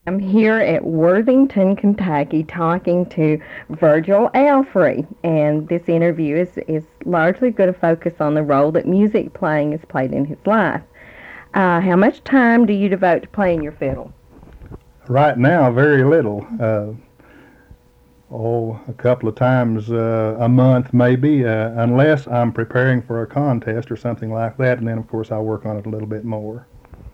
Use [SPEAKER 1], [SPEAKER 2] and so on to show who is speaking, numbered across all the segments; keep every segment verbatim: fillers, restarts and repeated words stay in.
[SPEAKER 1] I'm here at Worthington, Kentucky, talking to Virgil Alfrey, and this interview is, is largely going to focus on the role that music playing has played in his life. Uh, how much time do you devote to playing your fiddle?
[SPEAKER 2] Right now, very little. Uh, oh, a couple of times uh, a month maybe, uh, unless I'm preparing for a contest or something like that, and then of course I work on it a little bit more.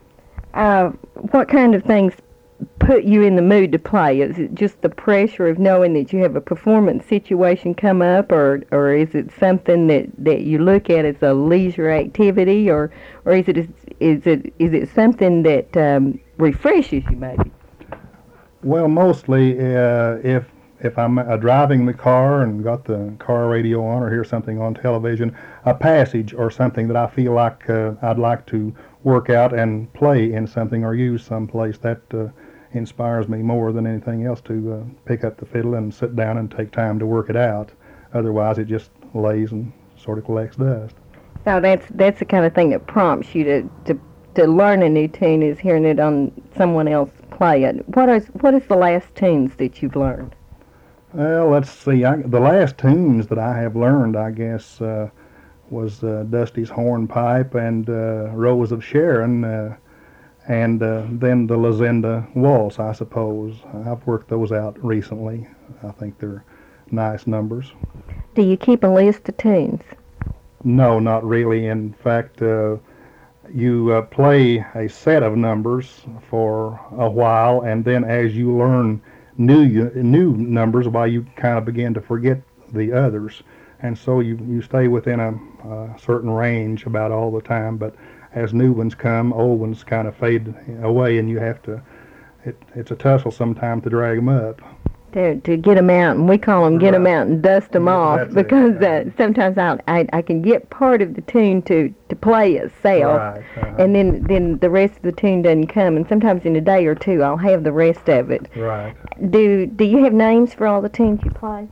[SPEAKER 1] Uh, what kind of things put you in the mood to play? Is it just the pressure of knowing that you have a performance situation come up, or or is it something that, that you look at as a leisure activity, or or is it is it is it something that um, refreshes you maybe?
[SPEAKER 2] Well, mostly uh, if if I'm uh, driving the car and got the car radio on or hear something on television, a passage or something that I feel like uh, I'd like to work out and play in something or use someplace, that uh, inspires me more than anything else to uh, pick up the fiddle and sit down and take time to work it out. Otherwise, it just lays and sort of collects dust.
[SPEAKER 1] So that's that's the kind of thing that prompts you to, to, to learn a new tune, is hearing it on someone else play it. What is what is the last tunes that you've learned?
[SPEAKER 2] Well, let's see. I, the last tunes that I have learned, I guess, uh, was uh, Dusty's Hornpipe and uh, Rose of Sharon, uh, and uh, then the Lazinda Waltz, I suppose. I've worked those out recently. I think they're nice numbers.
[SPEAKER 1] Do you keep a list of tunes?
[SPEAKER 2] No, not really. In fact, uh, you uh, play a set of numbers for a while, and then as you learn new new numbers, why you kind of begin to forget the others, and so you you stay within a, a certain range about all the time. But as new ones come, old ones kind of fade away, and you have to. It, it's a tussle sometimes to drag them up.
[SPEAKER 1] To to get them out, and we call them get them out and dust them
[SPEAKER 2] Yeah,
[SPEAKER 1] off,
[SPEAKER 2] that's
[SPEAKER 1] because
[SPEAKER 2] it.
[SPEAKER 1] uh, sometimes I'll, I I can get part of the tune to, to play itself,
[SPEAKER 2] Right. Uh-huh.
[SPEAKER 1] and then then the rest of the tune doesn't come, and sometimes in a day or two I'll have the rest of it.
[SPEAKER 2] Right.
[SPEAKER 1] Do do you have names for all the tunes you play?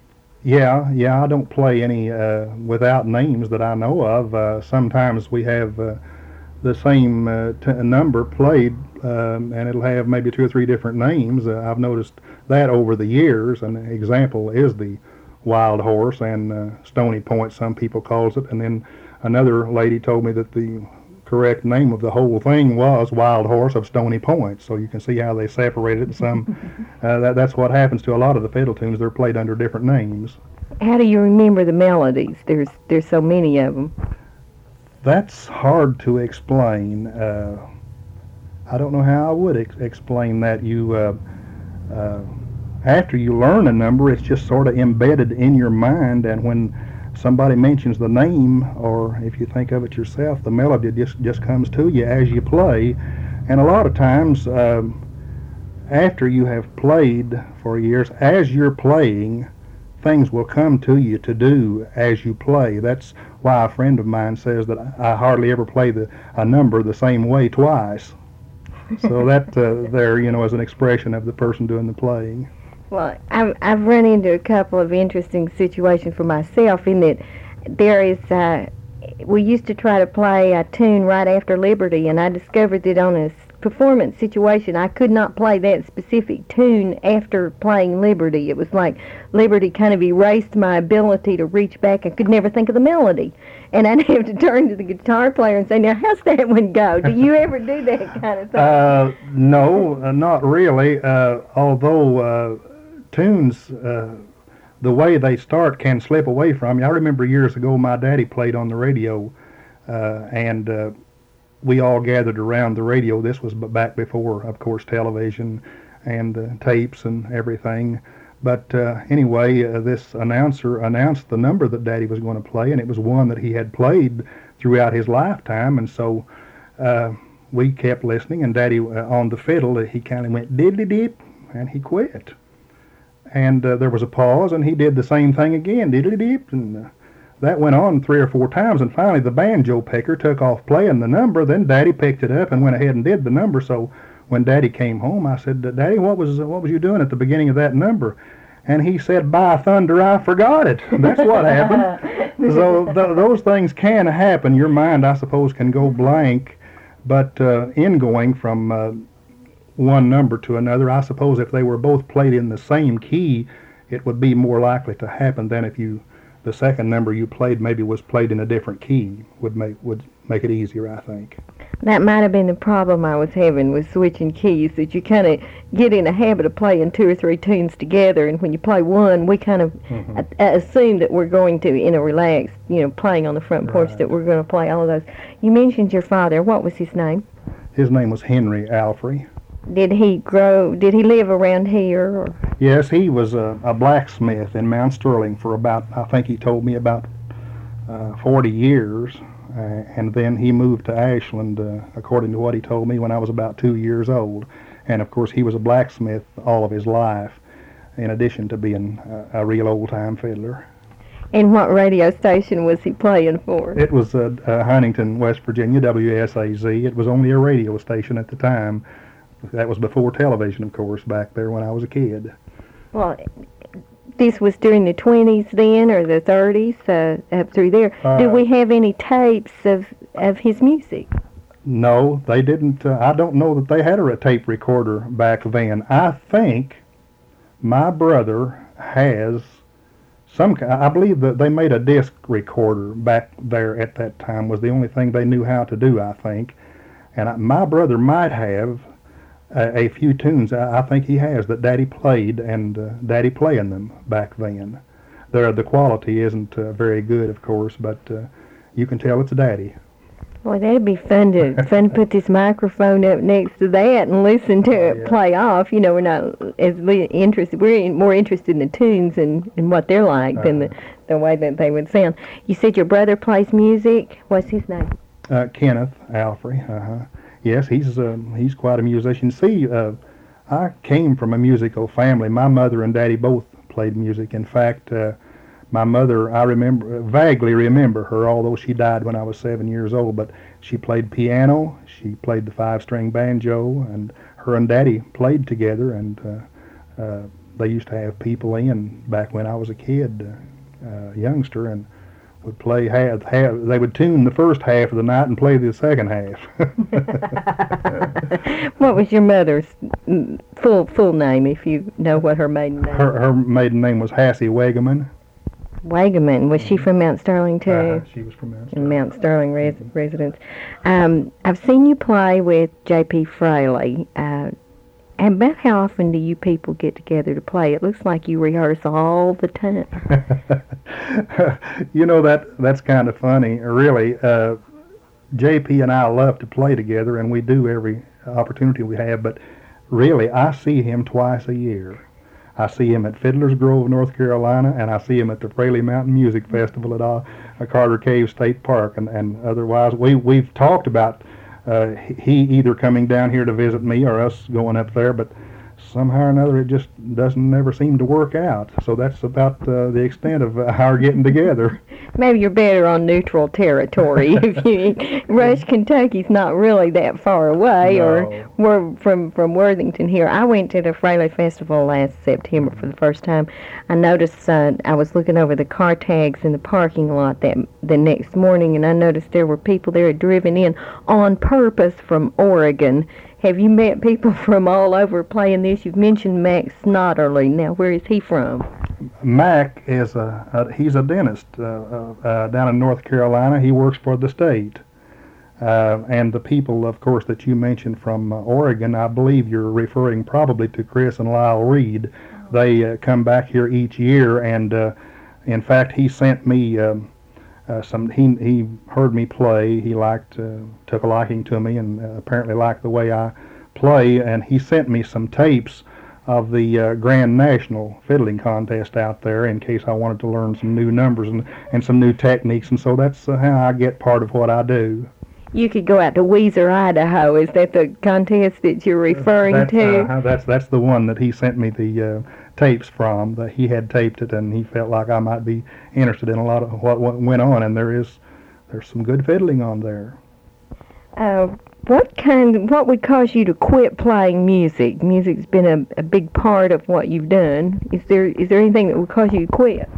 [SPEAKER 2] Yeah, yeah. I don't play any uh, without names that I know of. Uh, sometimes we have uh, the same uh, t- number played, um, and it'll have maybe two or three different names. Uh, I've noticed that over the years. An example is the Wild Horse and uh, Stony Point, some people calls it. And then another lady told me that the correct name of the whole thing was Wild Horse of Stony Point. So you can see how they separated some. uh, that, that's what happens to a lot of the fiddle tunes. They're played under different names.
[SPEAKER 1] How do you remember the melodies? There's there's so many of them.
[SPEAKER 2] That's hard to explain. Uh, I don't know how I would ex- explain that. You, uh, uh, after you learn a number, it's just sort of embedded in your mind, and when somebody mentions the name, or if you think of it yourself, the melody just, just comes to you as you play. And a lot of times, um, after you have played for years, as you're playing, things will come to you to do as you play. That's why a friend of mine says that I hardly ever play the a number the same way twice. So that uh, there, you know, is an expression of the person doing the playing.
[SPEAKER 1] Well, I've I've run into a couple of interesting situations for myself in that there is. Uh, we used to try to play a tune right after Liberty, and I discovered that on a performance situation, I could not play that specific tune after playing Liberty. It was like Liberty kind of erased my ability to reach back. I could never think of the melody. And I'd have to turn to the guitar player and say, now, how's that one go? Do you ever do that kind of thing?
[SPEAKER 2] Uh, no, uh, not really. Uh, although uh, tunes, uh, the way they start can slip away from you. I remember years ago my daddy played on the radio, uh, and uh, we all gathered around the radio. This was back before, of course, television and uh, tapes and everything. But uh, anyway, uh, this announcer announced the number that Daddy was going to play, and it was one that he had played throughout his lifetime. And so uh, we kept listening, and Daddy, uh, on the fiddle, uh, he kind of went diddly-dip, and he quit. And uh, there was a pause, and he did the same thing again, diddly-dip, and uh, that went on three or four times, and finally the banjo picker took off playing the number. Then Daddy picked it up and went ahead and did the number. So when Daddy came home, I said, Daddy, what was what was you doing at the beginning of that number? And he said, by thunder, I forgot it. That's what happened. So th- those things can happen. Your mind, I suppose, can go blank. But uh, in going from uh, one number to another. I suppose if they were both played in the same key, it would be more likely to happen than if you the second number you played maybe was played in a different key. Would make would make it easier, I think.
[SPEAKER 1] That might have been the problem I was having with switching keys, that you kind of get in a habit of playing two or three tunes together, and when you play one, we kind of mm-hmm. a- assume that we're going to, in a relaxed, you know, playing on the front porch, right. that we're going to play all of those. You mentioned your father. What was his name?
[SPEAKER 2] His name was Henry Alfrey.
[SPEAKER 1] Did he grow, did he live around here? Or?
[SPEAKER 2] Yes, he was a, a blacksmith in Mount Sterling for about, I think he told me, about uh, forty years. Uh, and then he moved to Ashland, uh, according to what he told me, when I was about two years old. And, of course, he was a blacksmith all of his life, in addition to being a, a real old-time fiddler.
[SPEAKER 1] And what radio station was he playing for?
[SPEAKER 2] It was uh, uh, Huntington, West Virginia, W S A Z. It was only a radio station at the time. That was before television, of course, back there when I was a kid.
[SPEAKER 1] Well, this was during the twenties then, or the thirties, uh, up through there. Uh, Did we have any tapes of, of his music?
[SPEAKER 2] No, they didn't. Uh, I don't know that they had a tape recorder back then. I think my brother has some, I believe that they made a disc recorder back there at that time, was the only thing they knew how to do, I think. And I, my brother might have A, a few tunes I, I think he has that Daddy played, and uh, Daddy playing them back then. The, the quality isn't uh, very good, of course, but uh, you can tell it's Daddy.
[SPEAKER 1] Boy, that'd be fun to fun to put this microphone up next to that and listen to
[SPEAKER 2] oh,
[SPEAKER 1] it
[SPEAKER 2] yeah.
[SPEAKER 1] play off. You know, we're not as li- interested. We're in, more interested in the tunes and, and what they're like uh-huh. than the, the way that they would sound. You said your brother plays music. What's his name?
[SPEAKER 2] Uh, Kenneth Alfrey. Uh-huh. Yes, he's uh, he's quite a musician. See, uh, I came from a musical family. My mother and Daddy both played music. In fact, uh, my mother, I remember vaguely remember her, although she died when I was seven years old. But she played piano. She played the five-string banjo, and her and Daddy played together. And uh, uh, they used to have people in back when I was a kid, uh, youngster, and would play half, half. They would tune the first half of the night and play the second half.
[SPEAKER 1] What was your mother's full full name, if you know what her maiden name?
[SPEAKER 2] Her her maiden name was Hassie Wagaman.
[SPEAKER 1] Wagaman. Was she from Mount Sterling too?
[SPEAKER 2] Uh, she was from Mount Sterling.
[SPEAKER 1] Mount Sterling res- residence. Um, I've seen you play with J P Fraley. Uh, And about how often do you people get together to play? It looks like you rehearse all the time.
[SPEAKER 2] You know, that that's kind of funny, really. Uh, J P and I love to play together, and we do every opportunity we have, but really, I see him twice a year. I see him at Fiddler's Grove, North Carolina, and I see him at the Fraley Mountain Music Festival at uh, Carter Cave State Park, and, and otherwise, we, we've talked about Uh, he either coming down here to visit me or us going up there, but somehow or another it just doesn't never seem to work out. So that's about uh, the extent of uh, our getting together.
[SPEAKER 1] Maybe you're better on neutral territory. If you Rush, Kentucky's not really that far away,
[SPEAKER 2] No.
[SPEAKER 1] or we're from from Worthington here. I went to the Fraley Festival last September for the first time. I noticed uh, I was looking over the car tags in the parking lot that the next morning, and I noticed there were people there had driven in on purpose from Oregon. Have you met people from all over playing this? You've mentioned Max Snodderly. Now, where is he from?
[SPEAKER 2] Mac is a, a he's a dentist uh, uh, down in North Carolina. He works for the state. Uh, and the people, of course, that you mentioned from uh, Oregon, I believe you're referring probably to Chris and Lyle Reed. They uh, come back here each year, and uh, in fact, he sent me um, uh, some. He he heard me play. He liked, uh, took a liking to me, and uh, apparently liked the way I play. And he sent me some tapes of the uh, Grand National Fiddling Contest out there, in case I wanted to learn some new numbers and and some new techniques. And so that's uh, how I get part of what I do.
[SPEAKER 1] You could go out to Weiser, Idaho. Is that the contest that you're referring
[SPEAKER 2] that's,
[SPEAKER 1] to?
[SPEAKER 2] Uh, that's that's the one that he sent me the uh, tapes from. That he had taped it, and he felt like I might be interested in a lot of what, what went on. And there is there's some good fiddling on there.
[SPEAKER 1] Uh, what kind? What would cause you to quit playing music? Music's been a, a big part of what you've done. Is there is there anything that would cause you to quit?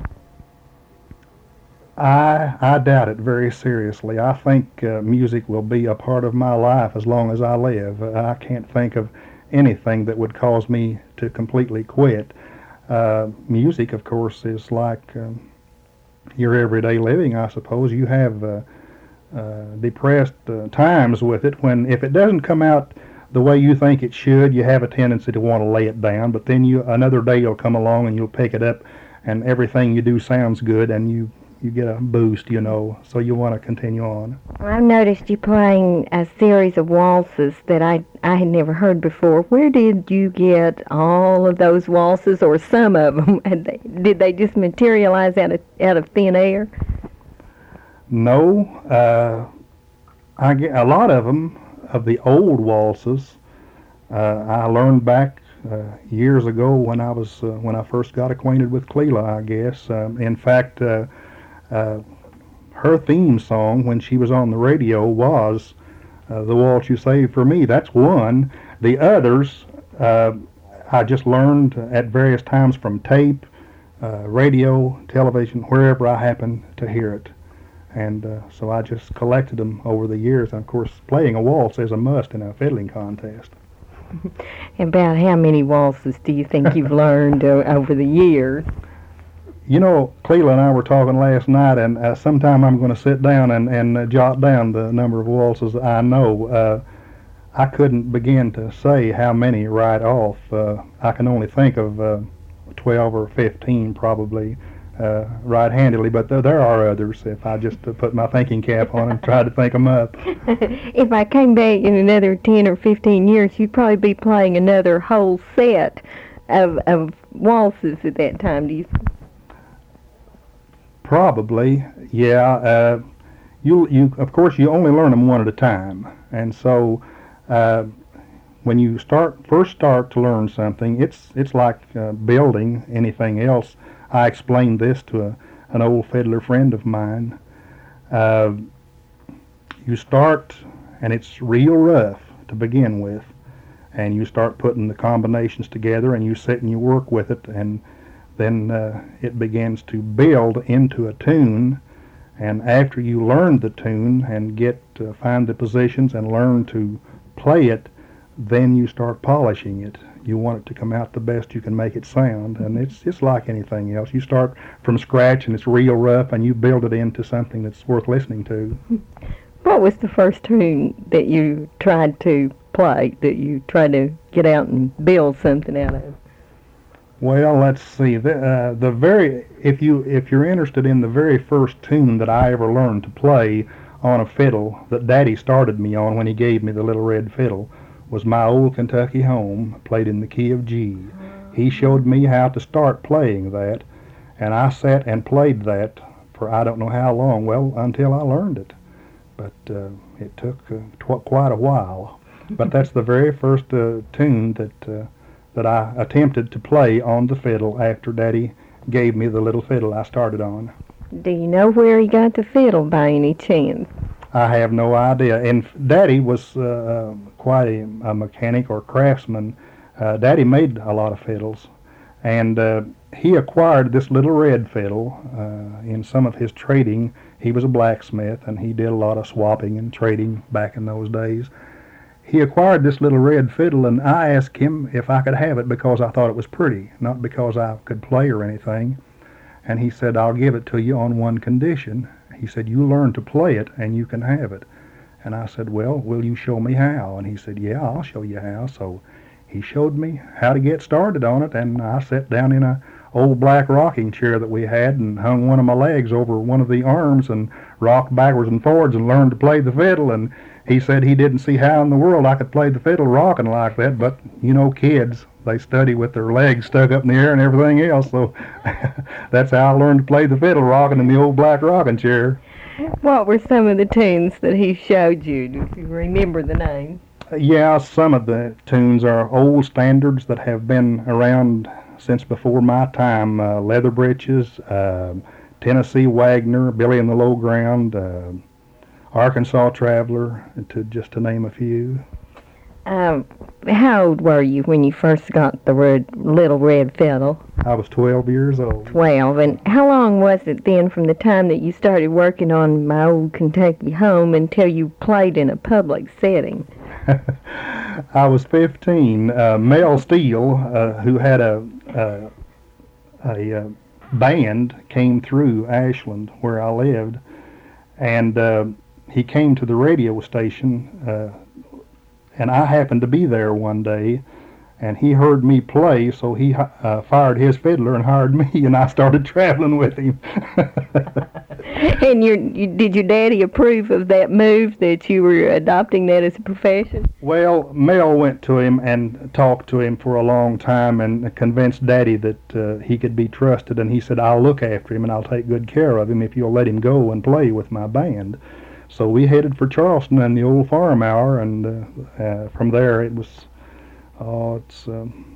[SPEAKER 2] I I doubt it very seriously. I think uh, music will be a part of my life as long as I live. Uh, I can't think of anything that would cause me to completely quit. Uh, music, of course, is like um, your everyday living, I suppose. You have uh, uh, depressed uh, times with it when, if it doesn't come out the way you think it should, you have a tendency to want to lay it down. But then you another day you'll come along and you'll pick it up, and everything you do sounds good, and you you get a boost, you know. So you want to continue on.
[SPEAKER 1] I've noticed you playing a series of waltzes that I I had never heard before. Where did you get all of those waltzes, or some of them? Did they just materialize out of out of thin air?
[SPEAKER 2] No, uh, I get a lot of them. Of the old waltzes, uh, I learned back uh, years ago when I was uh, when I first got acquainted with Cleela, I guess. Um, in fact, uh, uh, her theme song when she was on the radio was uh, "The Waltz You Saved for Me." That's one. The others uh, I just learned at various times from tape, uh, radio, television, wherever I happened to hear it. And uh, so I just collected them over the years. And of course, playing a waltz is a must in a fiddling contest.
[SPEAKER 1] About how many waltzes do you think you've learned uh, over the years?
[SPEAKER 2] You know, Cleela and I were talking last night, and uh, sometime I'm going to sit down and, and uh, jot down the number of waltzes I know. Uh, I couldn't begin to say how many right off. Uh, I can only think of uh, twelve or fifteen probably. Uh, right-handedly, but th- there are others if I just uh, put my thinking cap on and try to think them up.
[SPEAKER 1] If I came back in another ten or fifteen years, you'd probably be playing another whole set of, of waltzes at that time, do you think?
[SPEAKER 2] Probably, yeah. Uh, you, you, of course, you only learn them one at a time, and so uh, when you start first start to learn something, it's it's like uh, building anything else. I explained this to a, an old fiddler friend of mine. Uh, you start, and it's real rough to begin with, and you start putting the combinations together, and you sit and you work with it, and then uh, it begins to build into a tune. And after you learn the tune and get uh, find the positions and learn to play it, then you start polishing it. You want it to come out the best you can make it sound, and it's it's like anything else. You start from scratch, and it's real rough, and you build it into something that's worth listening to.
[SPEAKER 1] What was the first tune that you tried to play, that you tried to get out and build something out of?
[SPEAKER 2] Well, let's see. The, uh, the very if you if you're interested in the very first tune that I ever learned to play on a fiddle that Daddy started me on when he gave me the little red fiddle, was My Old Kentucky Home, played in the key of G. He showed me how to start playing that, and I sat and played that for I don't know how long, well, until I learned it. But uh, it took uh, tw- quite a while. But that's the very first uh, tune that uh, that I attempted to play on the fiddle after Daddy gave me the little fiddle I started on.
[SPEAKER 1] Do you know where he got the fiddle by any chance?
[SPEAKER 2] I have no idea. And Daddy was uh, quite a, a mechanic or craftsman. Uh, Daddy made a lot of fiddles, and uh, he acquired this little red fiddle uh, in some of his trading. He was a blacksmith, and he did a lot of swapping and trading back in those days. He acquired this little red fiddle, and I asked him if I could have it because I thought it was pretty, not because I could play or anything. And he said, "I'll give it to you on one condition." He said, "You learn to play it, and you can have it." And I said, "Well, will you show me how?" And he said, "Yeah, I'll show you how." So he showed me how to get started on it, and I sat down in a old black rocking chair that we had and hung one of my legs over one of the arms and rocked backwards and forwards and learned to play the fiddle. And he said he didn't see how in the world I could play the fiddle rocking like that, but, you know, kids, they study with their legs stuck up in the air and everything else, so that's how I learned to play the fiddle, rocking in the old black rocking chair.
[SPEAKER 1] What were some of the tunes that he showed you? Do you remember the names?
[SPEAKER 2] Uh, yeah, some of the tunes are old standards that have been around since before my time. Uh, Leather Breeches, uh, Tennessee Wagner, Billy and the Low Ground, uh, Arkansas Traveler, to just to name a few.
[SPEAKER 1] Um, how old were you when you first got the red, little red fiddle?
[SPEAKER 2] I was twelve years old.
[SPEAKER 1] Twelve. And how long was it then from the time that you started working on My Old Kentucky Home until you played in a public setting?
[SPEAKER 2] I was fifteen. Uh, Mel Steele, uh, who had a a, a, a band, came through Ashland where I lived, and uh, he came to the radio station, uh, and I happened to be there one day, and he heard me play, so he uh, fired his fiddler and hired me, and I started traveling with him.
[SPEAKER 1] And your, you, did your daddy approve of that move, that you were adopting that as a profession?
[SPEAKER 2] Well, Mel went to him and talked to him for a long time and convinced Daddy that uh, he could be trusted, and he said, I'll look after him and I'll take good care of him if you'll let him go and play with my band. So we headed for Charleston and the old farm hour, and uh, uh, from there it was, oh, it's, um,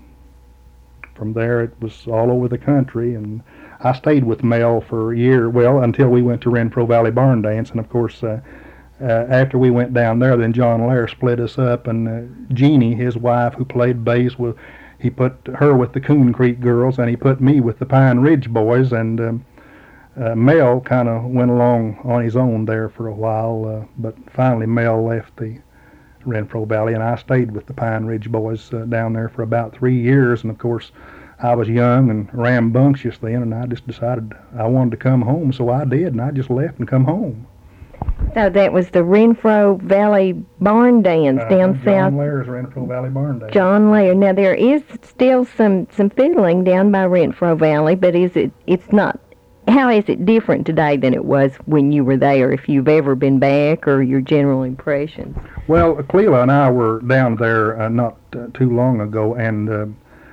[SPEAKER 2] from there it was all over the country, and I stayed with Mel for a year, well, until we went to Renfro Valley Barn Dance, and of course, uh, uh, after we went down there, then John Lair split us up, and uh, Jeannie, his wife, who played bass, with, he put her with the Coon Creek Girls, and he put me with the Pine Ridge Boys, and um, uh, Mel kind of went along on his own there for a while, uh, but finally Mel left the Renfro Valley, and I stayed with the Pine Ridge Boys uh, down there for about three years, and of course, I was young and rambunctious then, and I just decided I wanted to come home, so I did, and I just left and come home.
[SPEAKER 1] So that was the Renfro Valley Barn Dance
[SPEAKER 2] uh,
[SPEAKER 1] down
[SPEAKER 2] John
[SPEAKER 1] south.
[SPEAKER 2] John Lair's Renfro Valley Barn Dance.
[SPEAKER 1] John Lair. Now there is still some some fiddling down by Renfro Valley, but is it? It's not. How is it different today than it was when you were there? If you've ever been back, or your general impressions?
[SPEAKER 2] Well, Cleela and I were down there uh, not uh, too long ago, and. Uh,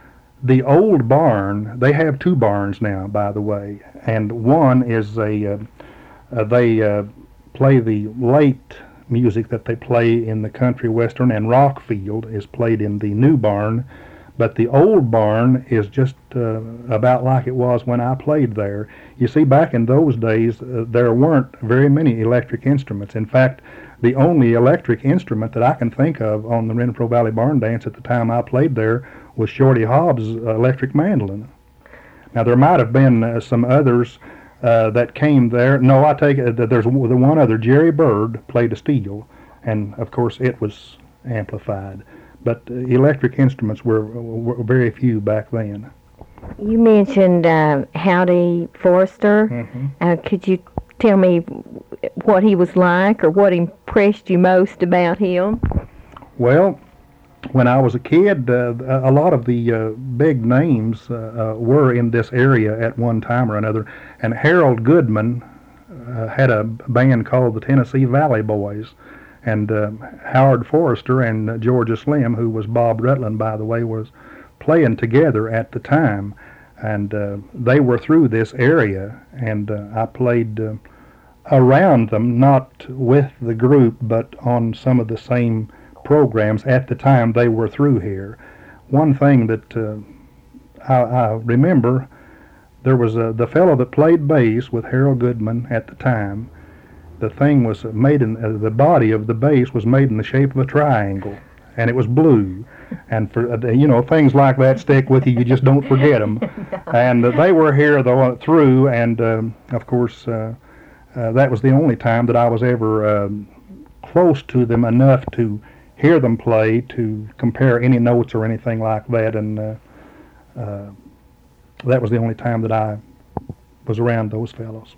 [SPEAKER 2] The old barn, they have two barns now, by the way, and one is a, uh, uh, they uh, play the late music that they play in the country western, and Rockfield is played in the new barn, but the old barn is just uh, about like it was when I played there. You see, back in those days, uh, there weren't very many electric instruments. In fact, the only electric instrument that I can think of on the Renfro Valley Barn Dance at the time I played there was Shorty Hobbs' uh, electric mandolin. Now, there might have been uh, some others uh, that came there. No, I take it that there's the one other. Jerry Bird played a steel, and of course it was amplified. But uh, electric instruments were, were very few back then.
[SPEAKER 1] You mentioned uh, Howdy Forrester.
[SPEAKER 2] Mm-hmm.
[SPEAKER 1] Uh, could you tell me what he was like, or what impressed you most about him?
[SPEAKER 2] Well, when I was a kid, uh, a lot of the uh, big names uh, uh, were in this area at one time or another. And Harold Goodman uh, had a band called the Tennessee Valley Boys. And uh, Howard Forrester and uh, Georgia Slim, who was Bob Rutland, by the way, was playing together at the time. And uh, they were through this area, and uh, I played uh, around them, not with the group, but on some of the same programs at the time they were through here. One thing that uh, I, I remember, there was a, the fellow that played bass with Harold Goodman at the time. The thing was made in, uh, the body of the bass was made in the shape of a triangle, and it was blue. And for uh, you know, things like that stick with you. You just don't forget them. And uh, they were here though through, and um, of course uh, uh, that was the only time that I was ever um, close to them enough to hear them play, to compare any notes or anything like that, and uh, uh, that was the only time that I was around those fellows.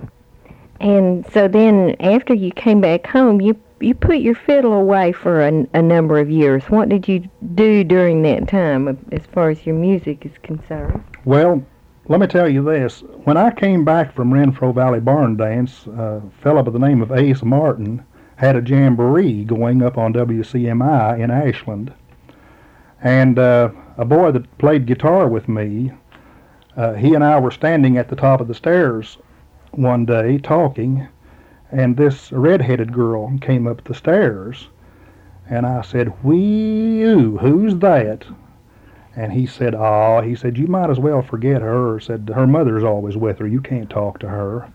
[SPEAKER 1] And so then, after you came back home, you you put your fiddle away for a, a number of years. What did you do during that time, as far as your music is concerned?
[SPEAKER 2] Well, let me tell you this. When I came back from Renfro Valley Barn Dance, a fellow by the name of Ace Martin had a jamboree going up on W C M I in Ashland. And uh, a boy that played guitar with me, uh, he and I were standing at the top of the stairs one day talking, and this red-headed girl came up the stairs, and I said, "Whee-oo, who's that?" And he said, "Oh," he said, "you might as well forget her," said, "her mother's always with her, you can't talk to her."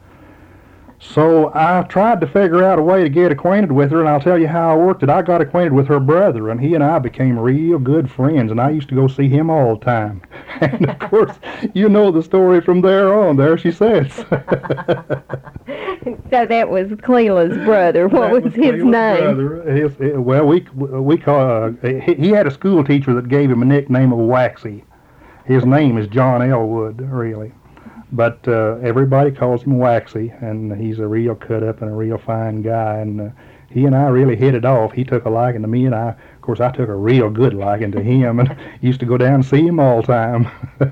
[SPEAKER 2] So I tried to figure out a way to get acquainted with her, and I'll tell you how I worked it. I got acquainted with her brother, and he and I became real good friends, and I used to go see him all the time. And, of course, you know the story from there on. There she sits.
[SPEAKER 1] So that was Cleela's brother. What was,
[SPEAKER 2] was
[SPEAKER 1] his
[SPEAKER 2] Cleela's
[SPEAKER 1] name?
[SPEAKER 2] Brother. His, uh, well, we we call uh, he, he had a school teacher that gave him a nickname of Waxy. His name is John Elwood, really, but uh, everybody calls him Waxy, and he's a real cut up and a real fine guy. And uh, he and I really hit it off. He took a liking to me, and I, of course, I took a real good liking to him, and used to go down and see him all the time.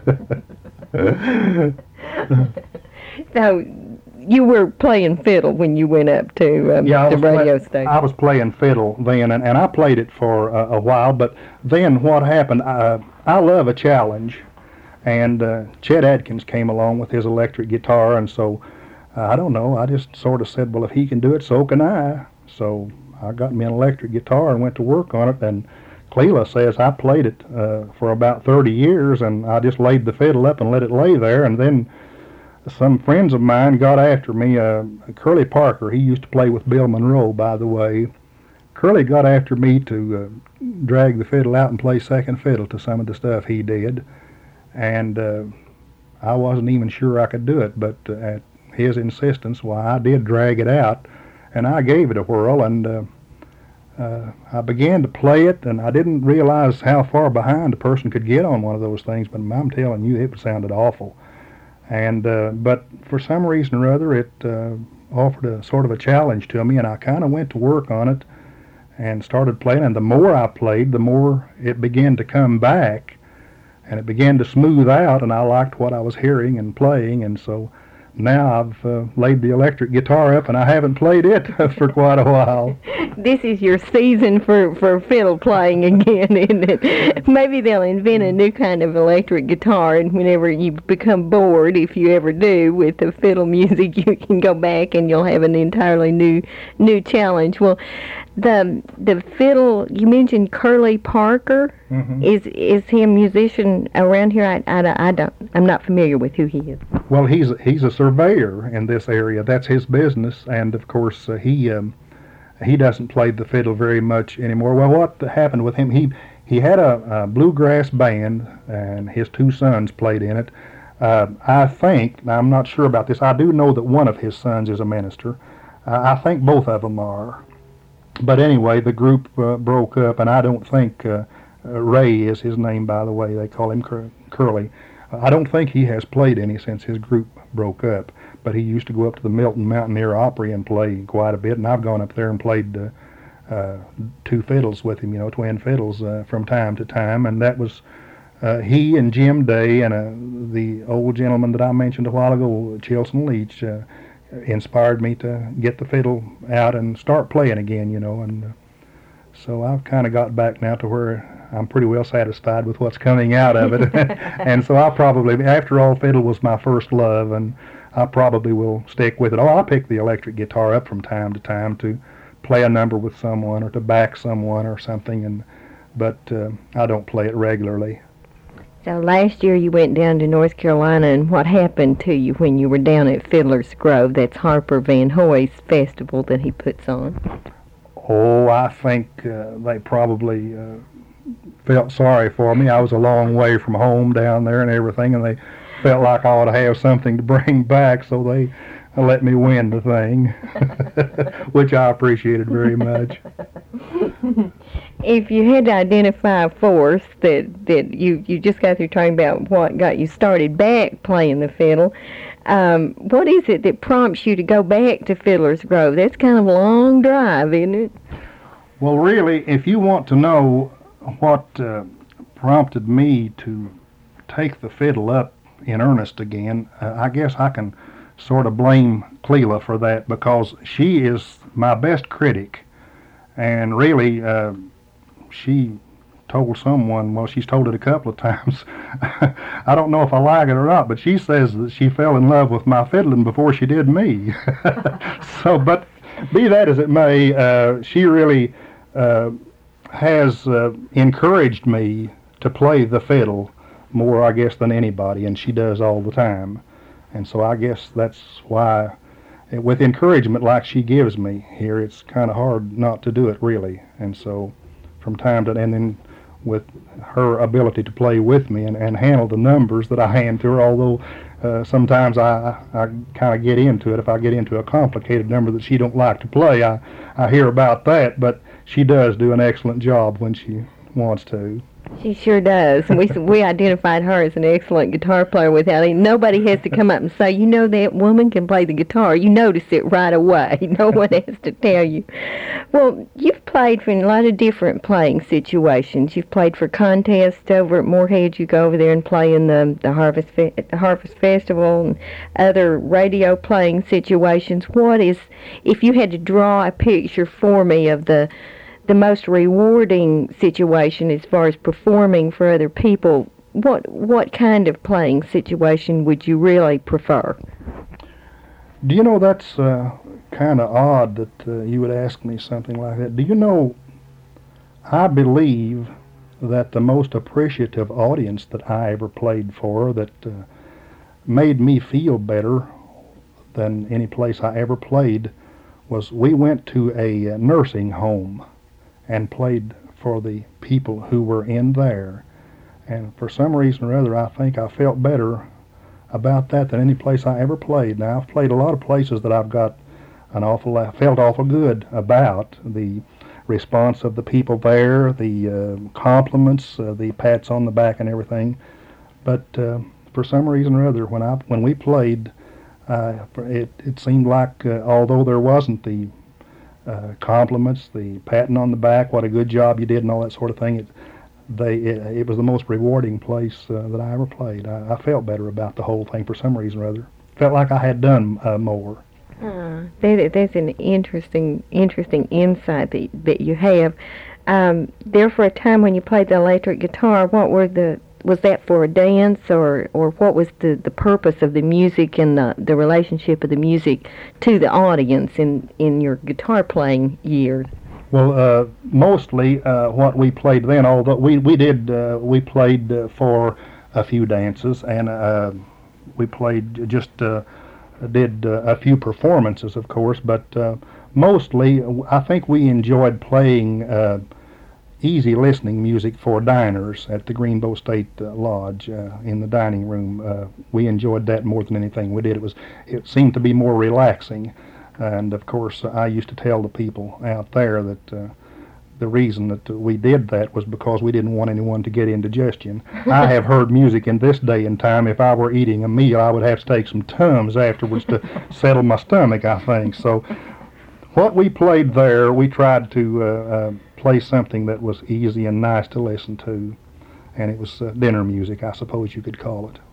[SPEAKER 1] So you were playing fiddle when you went up to um,
[SPEAKER 2] yeah,
[SPEAKER 1] the radio
[SPEAKER 2] play,
[SPEAKER 1] station.
[SPEAKER 2] I was playing fiddle then, and, and I played it for uh, a while, but then what happened, uh, I love a challenge, and uh, Chet Atkins came along with his electric guitar, and so, uh, I don't know, I just sort of said, well, if he can do it, so can I. So I got me an electric guitar and went to work on it, and Cleela says I played it uh, for about thirty years, and I just laid the fiddle up and let it lay there, and then some friends of mine got after me. Uh, Curly Parker, he used to play with Bill Monroe, by the way. Curly got after me to uh, drag the fiddle out and play second fiddle to some of the stuff he did, and uh, I wasn't even sure I could do it, but uh, at his insistence, why, I did drag it out, and I gave it a whirl, and uh, uh, I began to play it, and I didn't realize how far behind a person could get on one of those things, but I'm telling you, it sounded awful. And uh, but for some reason or other, it uh, offered a sort of a challenge to me, and I kind of went to work on it and started playing. And the more I played, the more it began to come back, and it began to smooth out. And I liked what I was hearing and playing, and so now I've uh, laid the electric guitar up, and I haven't played it for quite a while.
[SPEAKER 1] This is your season for, for fiddle playing again, isn't it? Maybe they'll invent a new kind of electric guitar, and whenever you become bored, if you ever do, with the fiddle music, you can go back and you'll have an entirely new new challenge. Well, the the fiddle, you mentioned Curly Parker.
[SPEAKER 2] Mm-hmm.
[SPEAKER 1] Is is he a musician around here? I, I, I don't, I'm not familiar with who he is.
[SPEAKER 2] Well, he's he's a surveyor in this area. That's his business, and of course uh, he um, he doesn't play the fiddle very much anymore. Well, what happened with him? He he had a, a bluegrass band, and his two sons played in it. Uh, I think, now I'm not sure about this. I do know that one of his sons is a minister. Uh, I think both of them are. But anyway, the group uh, broke up, and I don't think uh, uh, Ray is his name, by the way. They call him Cur- Curly. I don't think he has played any since his group broke up, but he used to go up to the Milton Mountaineer Opry and play quite a bit, and I've gone up there and played uh, uh, two fiddles with him, you know, twin fiddles uh, from time to time, and that was uh, he and Jim Day and uh, the old gentleman that I mentioned a while ago, Chilson Leach, uh, inspired me to get the fiddle out and start playing again, you know, and uh, so I've kind of got back now to where I'm pretty well satisfied with what's coming out of it. And so I probably, after all, fiddle was my first love, and I probably will stick with it. Oh, I pick the electric guitar up from time to time to play a number with someone or to back someone or something, and but uh, I don't play it regularly.
[SPEAKER 1] So last year you went down to North Carolina, and what happened to you when you were down at Fiddler's Grove? That's Harper Van Hoy's festival that he puts on.
[SPEAKER 2] Oh, I think uh, they probably uh, felt sorry for me. I was a long way from home down there and everything, and they felt like I ought to have something to bring back, so they let me win the thing, which I appreciated very much.
[SPEAKER 1] If you had to identify a force that, that you, you just got through talking about what got you started back playing the fiddle, um, what is it that prompts you to go back to Fiddler's Grove? That's kind of a long drive, isn't it?
[SPEAKER 2] Well, really, if you want to know what uh, prompted me to take the fiddle up in earnest again, uh, I guess I can sort of blame Cleela for that, because she is my best critic, and really uh, she told someone, well, she's told it a couple of times, I don't know if I like it or not, but she says that she fell in love with my fiddling before she did me. So, but be that as it may, uh, she really uh, has uh, encouraged me to play the fiddle more, I guess, than anybody, and she does all the time. And so I guess that's why, with encouragement like she gives me here, it's kind of hard not to do it, really. And so from time to, and then with her ability to play with me and, and handle the numbers that I hand to her, although uh, sometimes I, I kind of get into it. If I get into a complicated number that she don't like to play, I, I hear about that, but she does do an excellent job when she wants to.
[SPEAKER 1] She sure does. We we identified her as an excellent guitar player without any. Nobody has to come up and say, you know, that woman can play the guitar. You notice it right away. No one has to tell you. Well, you've played for a lot of different playing situations. You've played for contests over at Moorhead. You go over there and play in the the Harvest Fe- the Harvest Festival and other radio playing situations. What is, if you had to draw a picture for me of the the most rewarding situation as far as performing for other people, what what kind of playing situation would you really prefer?
[SPEAKER 2] Do you know, that's uh, kind of odd that uh, you would ask me something like that. Do you know, I believe that the most appreciative audience that I ever played for, that uh, made me feel better than any place I ever played, was we went to a uh, nursing home and played for the people who were in there. And for some reason or other, I think I felt better about that than any place I ever played. Now, I've played a lot of places that I've got an awful, I felt awful good about. The response of the people there, the uh, compliments, uh, the pats on the back and everything. But uh, for some reason or other, when I when we played, uh, it, it seemed like, uh, although there wasn't the Uh, compliments, the patting on the back, what a good job you did, and all that sort of thing. It, they, it, it was the most rewarding place uh, that I ever played. I, I felt better about the whole thing for some reason or other. Felt like I had done uh, more.
[SPEAKER 1] Uh, that, that's an interesting, interesting insight that that you have. Um, there, for a time when you played the electric guitar, what were the was that for a dance, or, or what was the, the purpose of the music and the, the relationship of the music to the audience in, in your guitar playing years?
[SPEAKER 2] Well, uh, mostly uh, what we played then, although we, we did, uh, we played uh, for a few dances, and uh, we played just, uh, did uh, a few performances, of course, but uh, mostly I think we enjoyed playing uh, easy listening music for diners at the Greenbow State uh, Lodge uh, in the dining room. Uh, we enjoyed that more than anything we did. It was, it seemed to be more relaxing, and of course uh, I used to tell the people out there that uh, the reason that we did that was because we didn't want anyone to get indigestion. I have heard music in this day and time. If I were eating a meal, I would have to take some Tums afterwards to settle my stomach, I think. So what we played there, we tried to uh, uh, play something that was easy and nice to listen to, and it was uh, dinner music, I suppose you could call it.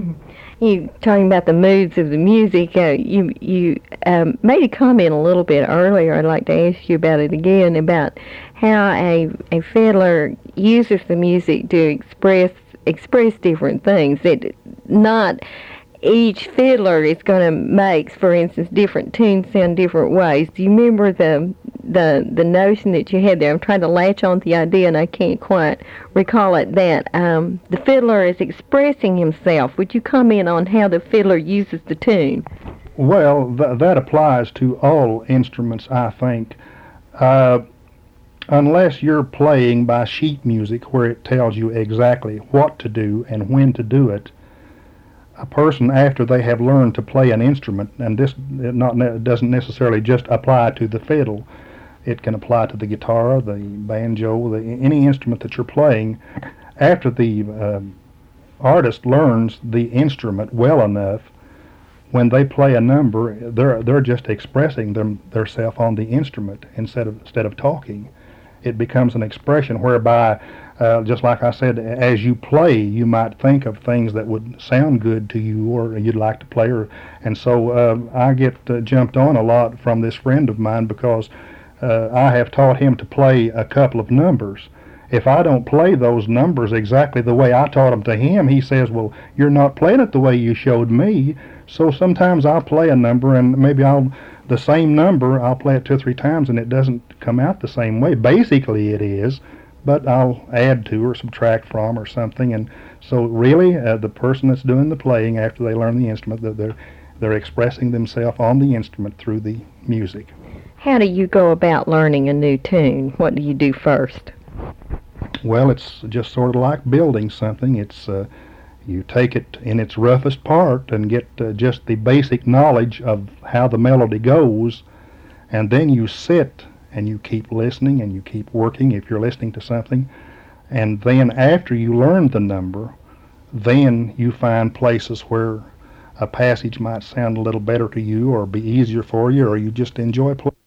[SPEAKER 1] You talking about the moods of the music, uh, you you um, made a comment a little bit earlier. I'd like to ask you about it again, about how a a fiddler uses the music to express express different things. That not each fiddler is going to make, for instance, different tunes sound different ways. Do you remember the the the notion that you had there? I'm trying to latch on to the idea, and I can't quite recall it. That um, the fiddler is expressing himself. Would you comment on how the fiddler uses the tune?
[SPEAKER 2] Well, th- that applies to all instruments, I think. Uh, unless you're playing by sheet music, where it tells you exactly what to do and when to do it, a person, after they have learned to play an instrument, and this it not ne- doesn't necessarily just apply to the fiddle, it can apply to the guitar, the banjo, the, any instrument that you're playing. After the uh, artist learns the instrument well enough, when they play a number, they're they're just expressing them theirself on the instrument instead of instead of talking. It becomes an expression whereby, uh, just like I said, as you play, you might think of things that would sound good to you or you'd like to play. Or, and so uh, I get uh, jumped on a lot from this friend of mine because uh, I have taught him to play a couple of numbers. If I don't play those numbers exactly the way I taught them to him, he says, well, you're not playing it the way you showed me. So sometimes I'll play a number, and maybe I'll the same number, I'll play it two or three times, and it doesn't come out the same way. Basically it is, but I'll add to or subtract from or something. And so really uh, the person that's doing the playing, after they learn the instrument, that they're they're expressing themselves on the instrument through the music.
[SPEAKER 1] How do you go about learning a new tune? What do you do first?
[SPEAKER 2] Well, it's just sort of like building something. It's uh, you take it in its roughest part and get uh, just the basic knowledge of how the melody goes, and then you sit and you keep listening and you keep working if you're listening to something, and then after you learn the number, then you find places where a passage might sound a little better to you or be easier for you, or you just enjoy playing.